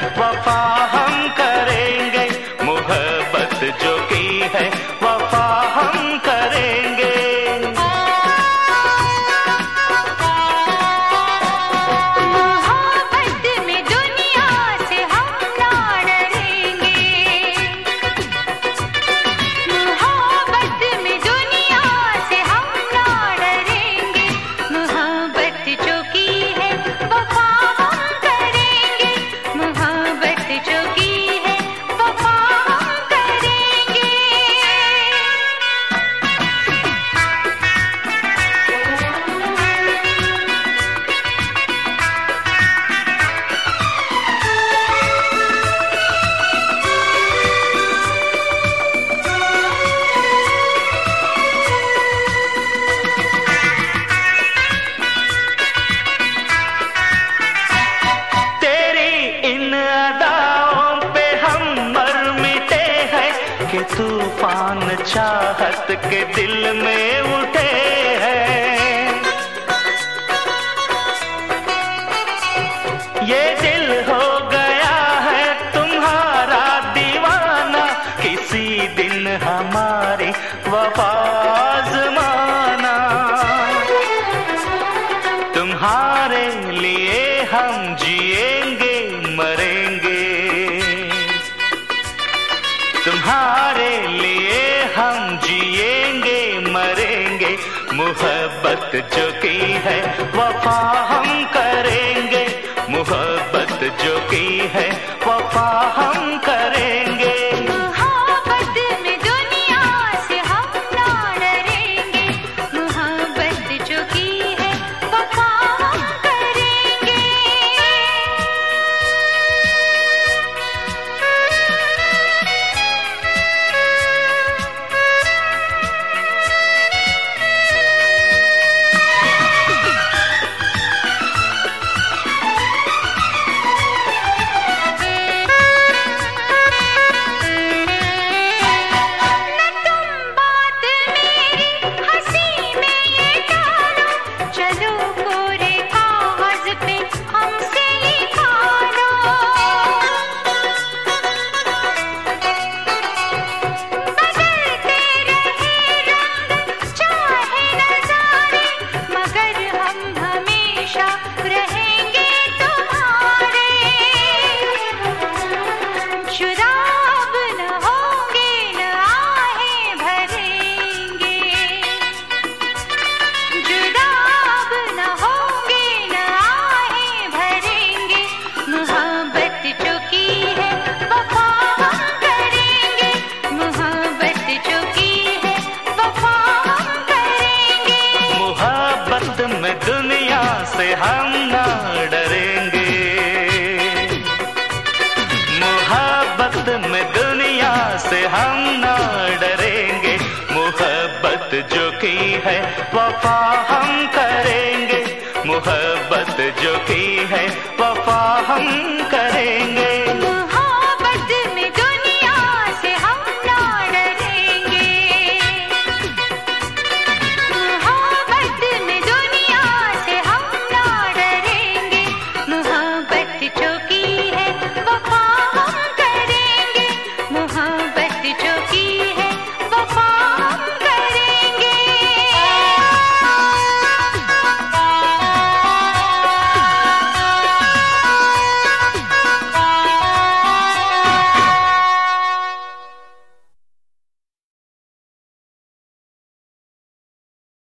वफा हम करेंगे, मोहब्बत जो की है वफा हम करेंगे। के तूफान चाहत के दिल में उठे हैं, ये दिल हो गया है तुम्हारा दीवाना, किसी दिन हमारी वफा आज़माना। तुम्हारे लिए हम जिएंगे मरेंगे, तुम्हारे लिए हम जिएंगे मरेंगे, मोहब्बत जो की है वफा हम करेंगे, मोहब्बत जो की है वफा हम करेंगे। दुनिया से हम ना डरेंगे, मोहब्बत में दुनिया से हम ना डरेंगे, मोहब्बत जो की है वफा हम करेंगे, मोहब्बत जो की है वफा हम